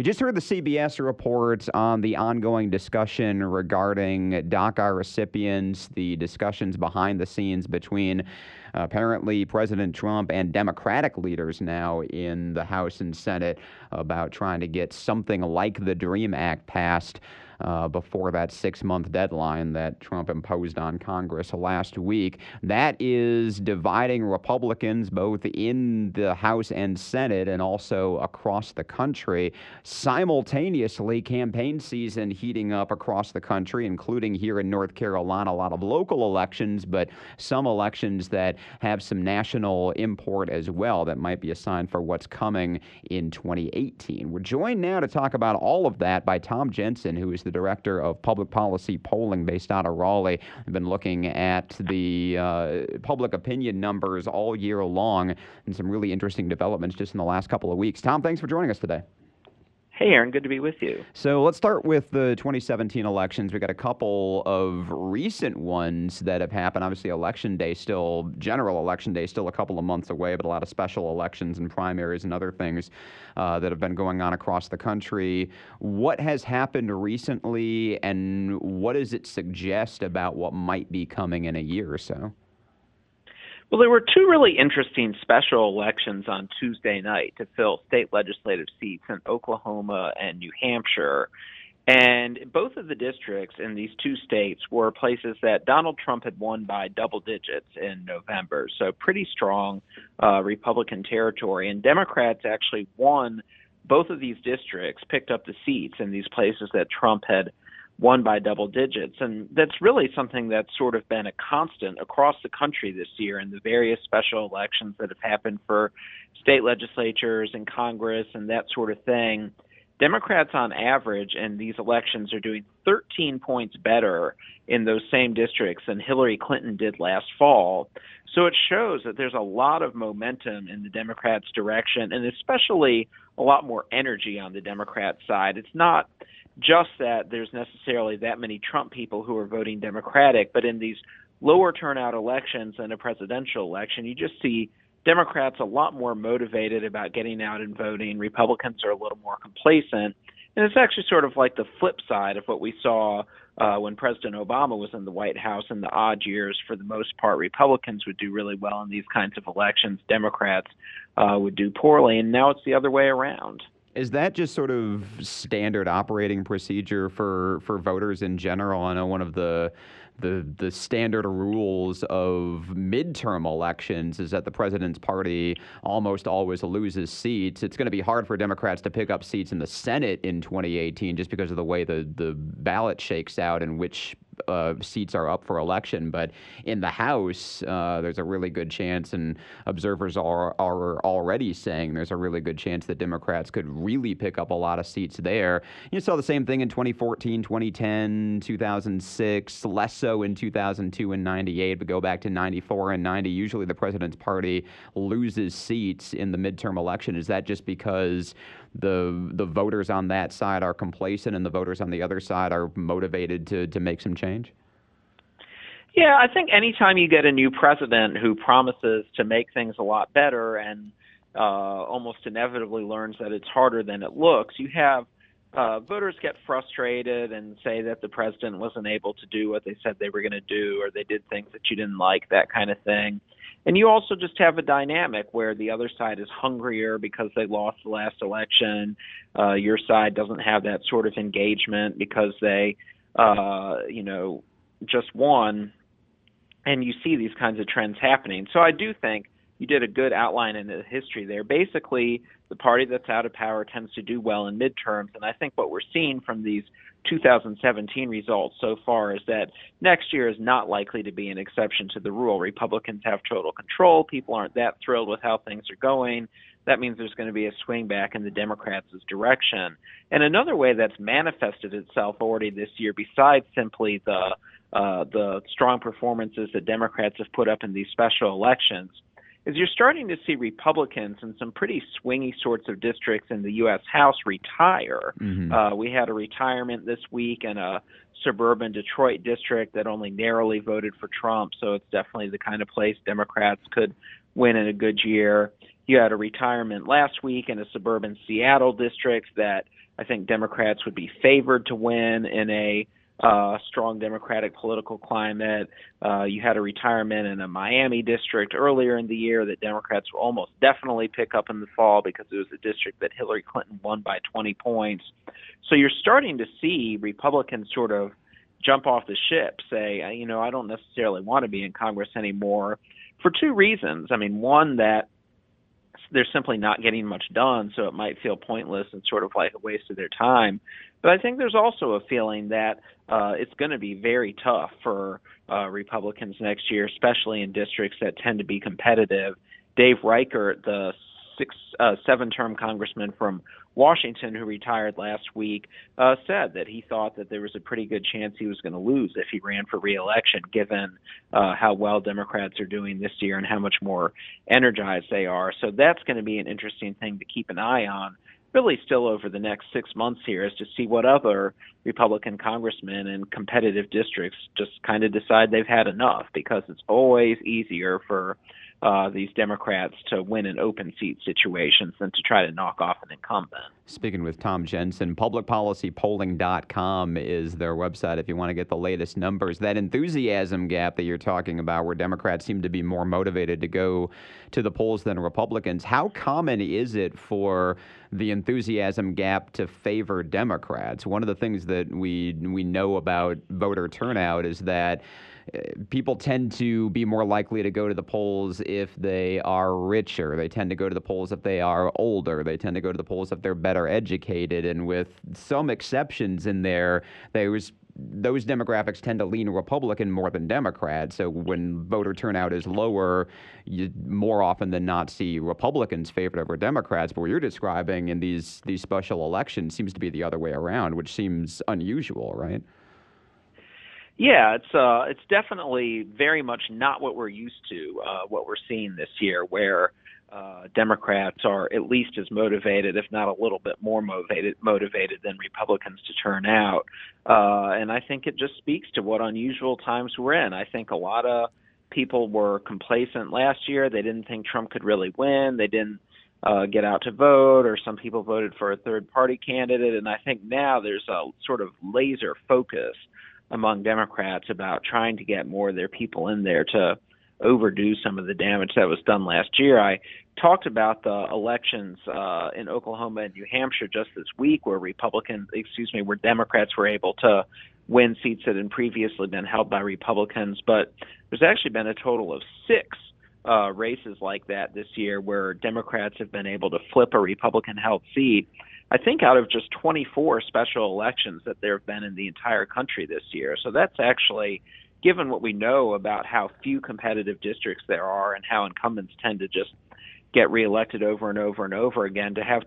just heard the CBS report on the ongoing discussion regarding DACA recipients, the discussions behind the scenes between apparently President Trump and Democratic leaders now in the House and Senate about trying to get something like the DREAM Act passed before that 6-month deadline that Trump imposed on Congress last week. That is dividing Republicans both in the House and Senate and also across the country. Simultaneously, campaign season heating up across the country, including here in North Carolina, a lot of local elections, but some elections that have some national import as well that might be a sign for what's coming in 2018. We're joined now to talk about all of that by Tom Jensen, who is the director of public policy polling based out of Raleigh. I've been looking at the public opinion numbers all year long and some really interesting developments just in the last couple of weeks. Tom, thanks for joining us today. Hey, Aaron, good to be with you. So let's start with the 2017 elections. We got a couple of recent ones that have happened. Obviously, general election day, still a couple of months away, but a lot of special elections and primaries and other things that have been going on across the country. What has happened recently, and what does it suggest about what might be coming in a year or so? Well, there were two really interesting special elections on Tuesday night to fill state legislative seats in Oklahoma and New Hampshire. And both of the districts in these two states were places that Donald Trump had won by double digits in November. So pretty strong Republican territory. And Democrats actually won both of these districts, picked up the seats in these places that Trump had won by double digits. And that's really something that's sort of been a constant across the country this year in the various special elections that have happened for state legislatures and Congress and that sort of thing. Democrats on average in these elections are doing 13 points better in those same districts than Hillary Clinton did last fall. So it shows that there's a lot of momentum in the Democrats' direction, and especially a lot more energy on the Democrat side. It's not just that there's necessarily that many Trump people who are voting Democratic, but in these lower turnout elections and a presidential election, you just see Democrats a lot more motivated about getting out and voting. Republicans are a little more complacent. And it's actually sort of like the flip side of what we saw when President Obama was in the White House in the odd years. For the most part, Republicans would do really well in these kinds of elections. Democrats would do poorly. And now it's the other way around. Is that just sort of standard operating procedure for voters in general? I know one of the standard rules of midterm elections is that the president's party almost always loses seats. It's going to be hard for Democrats to pick up seats in the Senate in 2018 just because of the way the ballot shakes out and which seats are up for election. But in the House, there's a really good chance, and observers are already saying there's a really good chance that Democrats could really pick up a lot of seats there. You saw the same thing in 2014, 2010, 2006, less so in 2002 and 98, but go back to 94 and 90. Usually the president's party loses seats in the midterm election. Is that just because the voters on that side are complacent and the voters on the other side are motivated to make some change? Yeah, I think anytime you get a new president who promises to make things a lot better and almost inevitably learns that it's harder than it looks, you have voters get frustrated and say that the president wasn't able to do what they said they were going to do, or they did things that you didn't like, that kind of thing. And you also just have a dynamic where the other side is hungrier because they lost the last election. Your side doesn't have that sort of engagement because they, just won. And you see these kinds of trends happening. So I do think you did a good outline in the history there. Basically, the party that's out of power tends to do well in midterms. And I think what we're seeing from these 2017 results so far is that next year is not likely to be an exception to the rule. Republicans have total control. People aren't that thrilled with how things are going. That means there's going to be a swing back in the Democrats' direction. And another way that's manifested itself already this year, besides simply the strong performances that Democrats have put up in these special elections, is you're starting to see Republicans in some pretty swingy sorts of districts in the U.S. House retire. Mm-hmm. We had a retirement this week in a suburban Detroit district that only narrowly voted for Trump, so it's definitely the kind of place Democrats could win in a good year. You had a retirement last week in a suburban Seattle district that I think Democrats would be favored to win in a strong Democratic political climate. You had a retirement in a Miami district earlier in the year that Democrats will almost definitely pick up in the fall because it was a district that Hillary Clinton won by 20 points. So you're starting to see Republicans sort of jump off the ship, say, I don't necessarily want to be in Congress anymore for two reasons. I mean, one, that they're simply not getting much done, so it might feel pointless and sort of like a waste of their time. But I think there's also a feeling that it's going to be very tough for Republicans next year, especially in districts that tend to be competitive. Dave Reichert, the seven-term congressman from Washington who retired last week, said that he thought that there was a pretty good chance he was going to lose if he ran for re-election, given how well Democrats are doing this year and how much more energized they are. So that's going to be an interesting thing to keep an eye on, really still over the next 6 months here, is to see what other Republican congressmen in competitive districts just kind of decide they've had enough, because it's always easier for these Democrats to win in open seat situations than to try to knock off an incumbent. Speaking with Tom Jensen, publicpolicypolling.com is their website if you want to get the latest numbers. That enthusiasm gap that you're talking about, where Democrats seem to be more motivated to go to the polls than Republicans, how common is it for the enthusiasm gap to favor Democrats? One of the things that we know about voter turnout is that people tend to be more likely to go to the polls if they are richer. They tend to go to the polls if they are older. They tend to go to the polls if they're better educated. And with some exceptions in there, those demographics tend to lean Republican more than Democrat. So when voter turnout is lower, you more often than not see Republicans favored over Democrats. But what you're describing in these special elections seems to be the other way around, which seems unusual, right? Yeah, it's definitely very much not what we're used to, what we're seeing this year, where Democrats are at least as motivated, if not a little bit more motivated than Republicans to turn out. And I think it just speaks to what unusual times we're in. I think a lot of people were complacent last year. They didn't think Trump could really win. They didn't get out to vote, or some people voted for a third-party candidate. And I think now there's a sort of laser focus among Democrats about trying to get more of their people in there to overdo some of the damage that was done last year. I talked about the elections in Oklahoma and New Hampshire just this week, where where Democrats were able to win seats that had previously been held by Republicans. But there's actually been a total of 6 races like that this year where Democrats have been able to flip a Republican-held seat. I think out of just 24 special elections that there have been in the entire country this year. So that's actually, given what we know about how few competitive districts there are and how incumbents tend to just get reelected over and over and over again, to have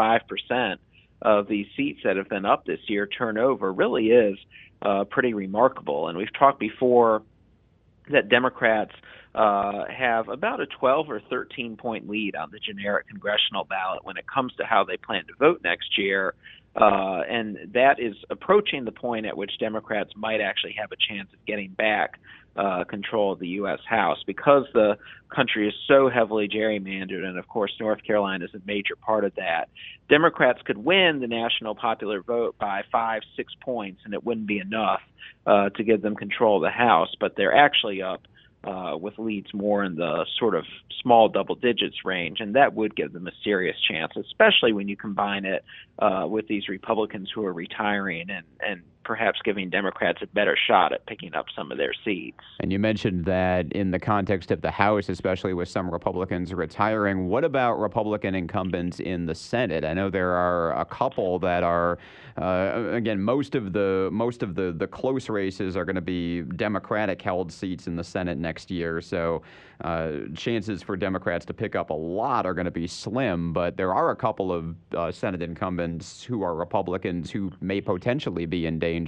25% of these seats that have been up this year turn over really is pretty remarkable. And we've talked before that Democrats have about a 12 or 13 point lead on the generic congressional ballot when it comes to how they plan to vote next year. And that is approaching the point at which Democrats might actually have a chance of getting back control of the U.S. House, because the country is so heavily gerrymandered, and of course North Carolina is a major part of that. Democrats could win the national popular vote by 5-6 points, and it wouldn't be enough to give them control of the House, but they're actually up with leads more in the sort of small double digits range, and that would give them a serious chance, especially when you combine it with these Republicans who are retiring and perhaps giving Democrats a better shot at picking up some of their seats. And you mentioned that in the context of the House, especially with some Republicans retiring, what about Republican incumbents in the Senate? I know there are a couple that are, again, most of the close races are going to be Democratic-held seats in the Senate next year, so chances for Democrats to pick up a lot are going to be slim, but there are a couple of Senate incumbents who are Republicans who may potentially be in danger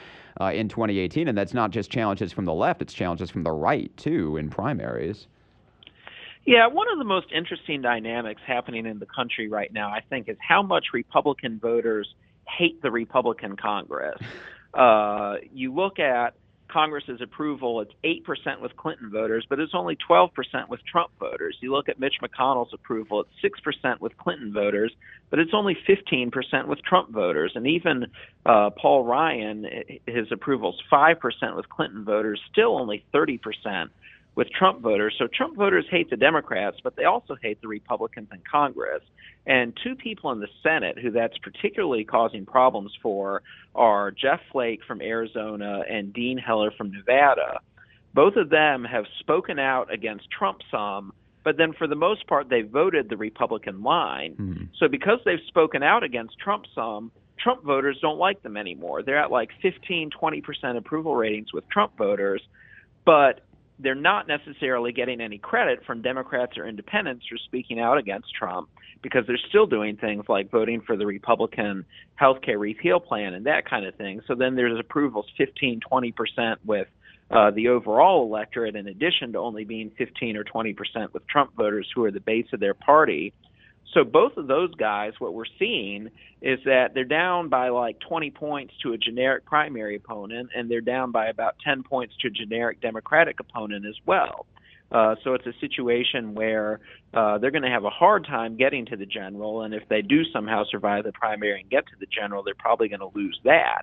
in 2018, and that's not just challenges from the left, it's challenges from the right, too, in primaries. Yeah, one of the most interesting dynamics happening in the country right now, I think, is how much Republican voters hate the Republican Congress. You look at Congress's approval, it's 8% with Clinton voters, but it's only 12% with Trump voters. You look at Mitch McConnell's approval, it's 6% with Clinton voters, but it's only 15% with Trump voters. And even Paul Ryan, his approval's 5% with Clinton voters, still only 30% with Trump voters. So Trump voters hate the Democrats, but they also hate the Republicans in Congress. And two people in the Senate who that's particularly causing problems for are Jeff Flake from Arizona and Dean Heller from Nevada. Both of them have spoken out against Trump some, but then for the most part, they voted the Republican line. So because they've spoken out against Trump some, Trump voters don't like them anymore. They're at like 15, 20% approval ratings with Trump voters, but they're not necessarily getting any credit from Democrats or independents for speaking out against Trump because they're still doing things like voting for the Republican health care repeal plan and that kind of thing. So then there's approvals 15, 20% with the overall electorate, in addition to only being 15 or 20% with Trump voters who are the base of their party. So both of those guys, what we're seeing is that they're down by like 20 points to a generic primary opponent, and they're down by about 10 points to a generic Democratic opponent as well. So it's a situation where they're going to have a hard time getting to the general, and if they do somehow survive the primary and get to the general, they're probably going to lose that.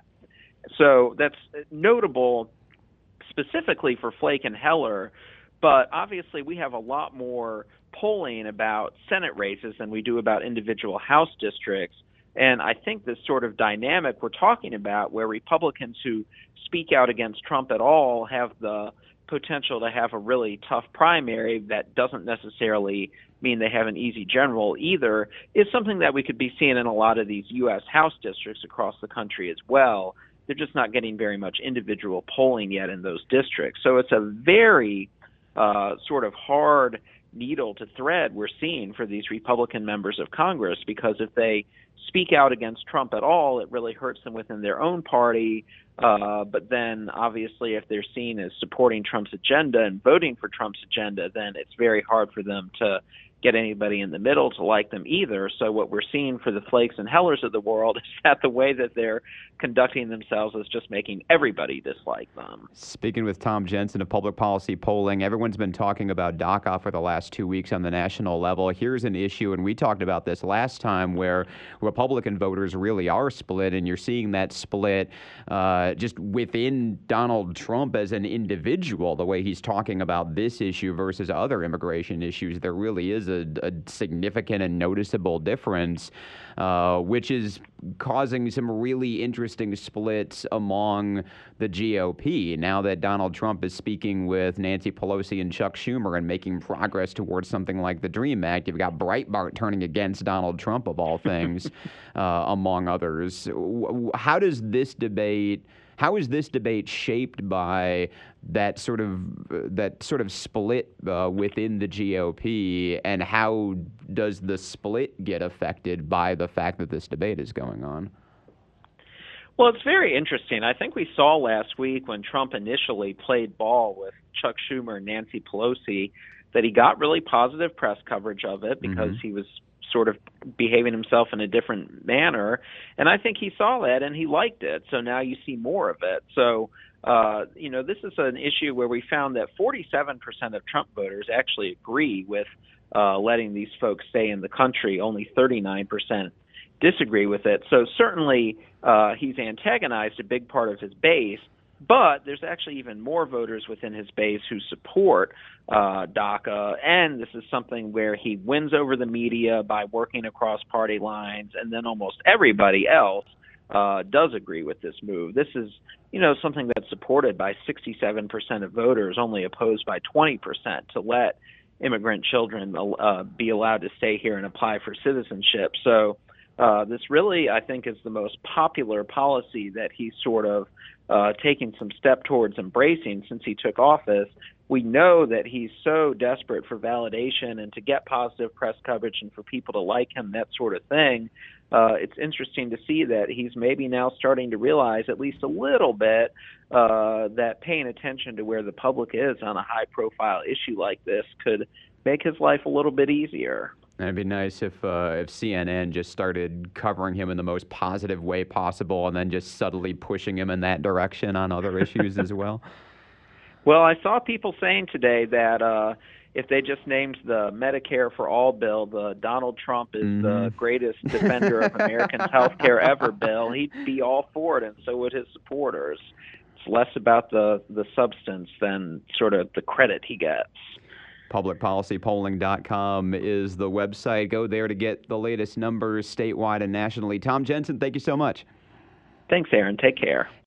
So that's notable specifically for Flake and Heller, but obviously we have a lot more polling about Senate races than we do about individual House districts. And I think this sort of dynamic we're talking about, where Republicans who speak out against Trump at all have the potential to have a really tough primary, that doesn't necessarily mean they have an easy general either, is something that we could be seeing in a lot of these U.S. House districts across the country as well. They're just not getting very much individual polling yet in those districts. So it's a very sort of hard needle to thread we're seeing for these Republican members of Congress, because if they speak out against Trump at all, it really hurts them within their own party. But then obviously if they're seen as supporting Trump's agenda and voting for Trump's agenda, then it's very hard for them to get anybody in the middle to like them either. So what we're seeing for the Flakes and Hellers of the world is that the way that they're conducting themselves is just making everybody dislike them. Speaking with Tom Jensen of Public Policy Polling, everyone's been talking about DACA for the last 2 weeks on the national level. Here's an issue, and we talked about this last time, where Republican voters really are split, and you're seeing that split just within Donald Trump as an individual, the way he's talking about this issue versus other immigration issues. There really is a significant and noticeable difference, which is causing some really interesting splits among the GOP. Now that Donald Trump is speaking with Nancy Pelosi and Chuck Schumer and making progress towards something like the DREAM Act, you've got Breitbart turning against Donald Trump, of all things, among others. How is this debate shaped by that sort of split within the GOP, and how does the split get affected by the fact that this debate is going on? Well, it's very interesting. I think we saw last week when Trump initially played ball with Chuck Schumer and Nancy Pelosi that he got really positive press coverage of it because he was sort of behaving himself in a different manner. And I think he saw that and he liked it. So now you see more of it. So, this is an issue where we found that 47% of Trump voters actually agree with letting these folks stay in the country. Only 39% disagree with it. So certainly he's antagonized a big part of his base. But there's actually even more voters within his base who support DACA, and this is something where he wins over the media by working across party lines, and then almost everybody else does agree with this move. This is, something that's supported by 67% of voters, only opposed by 20% to let immigrant children be allowed to stay here and apply for citizenship. So this really, I think, is the most popular policy that he's sort of taking some step towards embracing since he took office. We know that he's so desperate for validation and to get positive press coverage and for people to like him, that sort of thing. It's interesting to see that he's maybe now starting to realize at least a little bit that paying attention to where the public is on a high-profile issue like this could make his life a little bit easier. It'd be nice if CNN just started covering him in the most positive way possible and then just subtly pushing him in that direction on other issues as well. Well, I saw people saying today that if they just named the Medicare for All bill the Donald Trump is the greatest defender of Americans' health care ever bill, he'd be all for it, and so would his supporters. It's less about the substance than sort of the credit he gets. PublicPolicyPolling.com is the website. Go there to get the latest numbers statewide and nationally. Tom Jensen, thank you so much. Thanks, Aaron. Take care.